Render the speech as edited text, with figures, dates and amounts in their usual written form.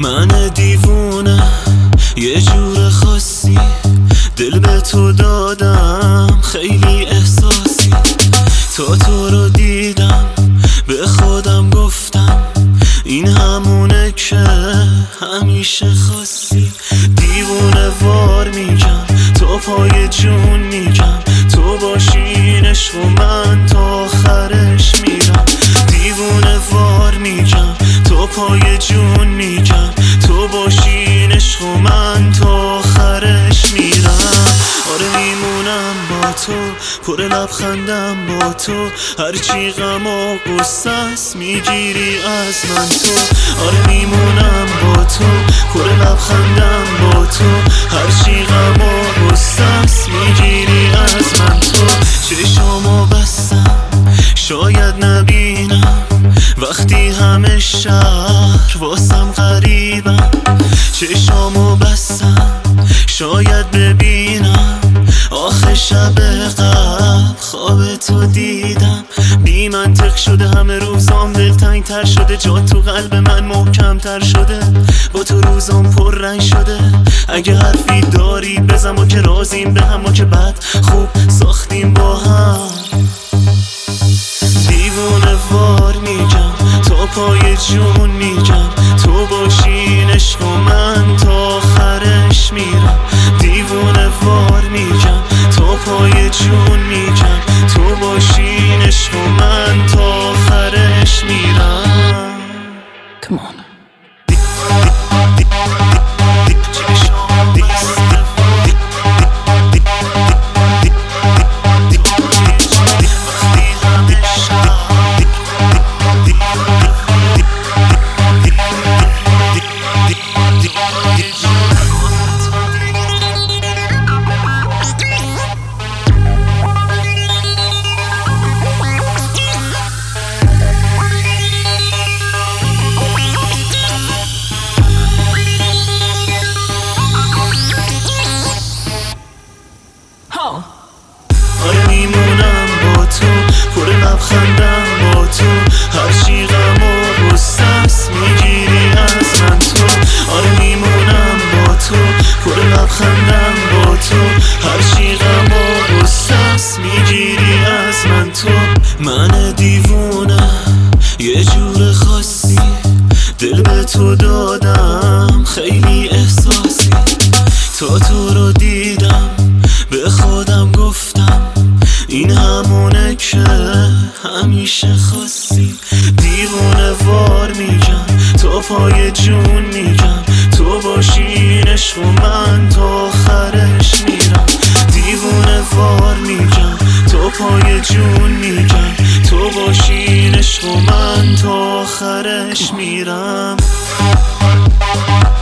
من دیوونه یه جور خاصی، دل به تو دادم خیلی احساسی. تو رو دیدم به خودم گفتم این همونه که همیشه خواستی. دیوونه وار میگم تو پای جون میگم، تو باشین عشق و من تا آخرش میرم. دیوونه وار میگم تو پای جون میگم، تو باشین عشق و من تا آخرش میرم. آره میمونم با تو، پر لبخندم با تو، هرچی غم و غصه است میگیری از من تو. آره میمونم با تو، پر لبخندم با تو، هرچی غم و غصه است میگیری از من تو. چشمو بستم شاید نبینم وقتی همه شهر واسم غریبم. چشمو بستم شاید ببینم آخه شب قبل خواب تو دیدم. بی منطق شده همه روزام، دلتنگ تر شده، جا تو قلب من محکم تر شده، با تو روزام پر رنگ شده. اگه حرفی داری بزن، ما که رازیم به هم، ما که بد خوب ساختیم با هم. دیوونه وار میگم تا پای جون میگم، تو باشین عشق و من تا آخرش میرم. دیوونه وار میگم تا پای جون میگم، تو باشین عشق و من تا آخرش میرم. Come on. آره میمونم با تو، پر لبخندم با تو، هرچی غم و غصه است میگیری از من تو. آره میمونم با تو، پر لبخندم با تو، هرچی غم و غصه است میگیری از من تو. من دیوونه یه جور خاصی، دل به تو دادم خیلی احساسی. تو رو دیدم به خودم گفتم این همونه که همیشه خواستی. دیوونه وار میگم تو پای جون میگم، تو باشین عشق و من تا آخرش میرم. دیوونه وار میگم تو پای جون میگم، تو باشین عشق و من تا آخرش میرم.